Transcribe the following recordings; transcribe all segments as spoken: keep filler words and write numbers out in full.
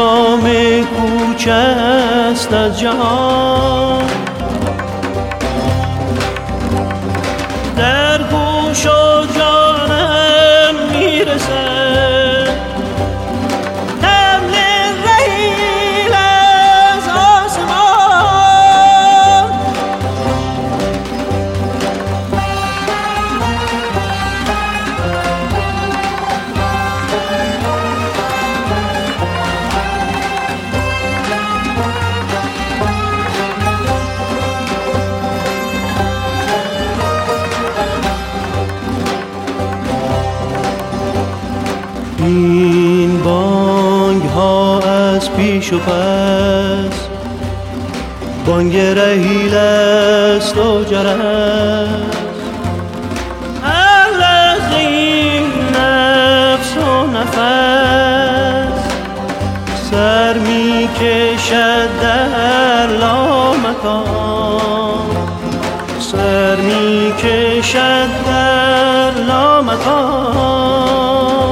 هنگام کوچ است از جهان، در گوش و جانم میرسد این بانگ ها از پیش و پس، بانگ رحیل است و جرس. اهل از این نفس و نفس، سر می کشد در لامکان، سر می کشد در لامکان.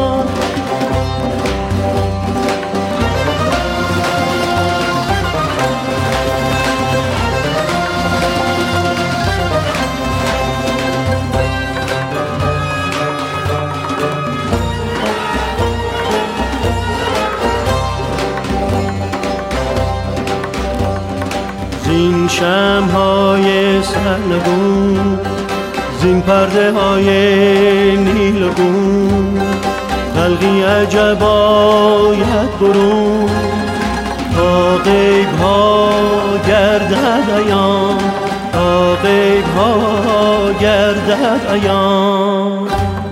زین شمع‌های سرنگون، زین پرده های نیلگون، خلقی عجب آید برون، تا غیب ها گردد عیان، تا غیب ها گردد عیان.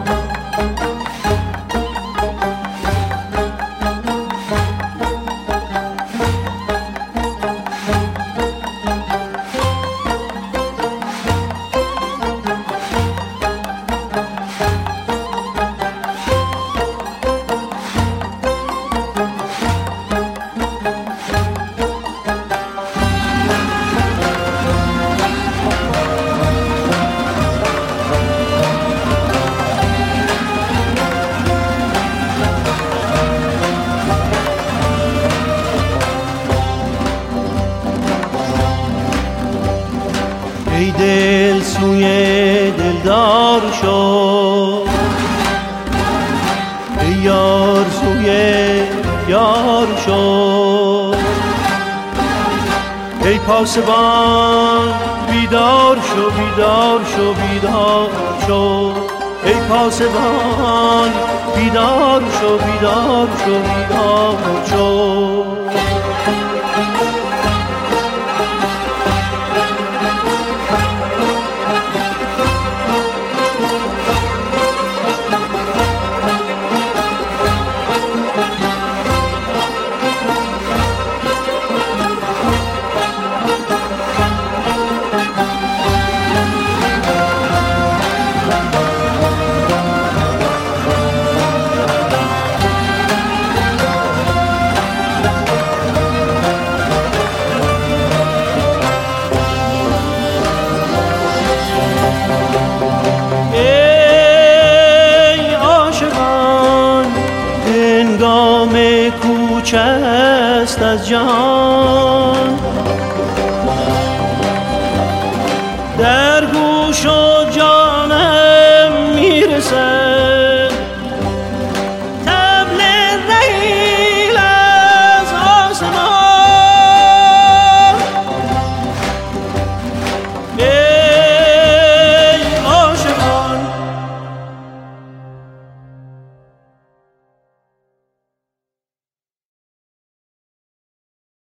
ای دل سوی دلدار شو، ای یار سوی یار شو. ای پاسبان بیدار شو، بیدار شو، بیدار شو. ای پاسبان بیدار شو، بیدار شو، بیدار شو. کوچ است از جهان، در گوش و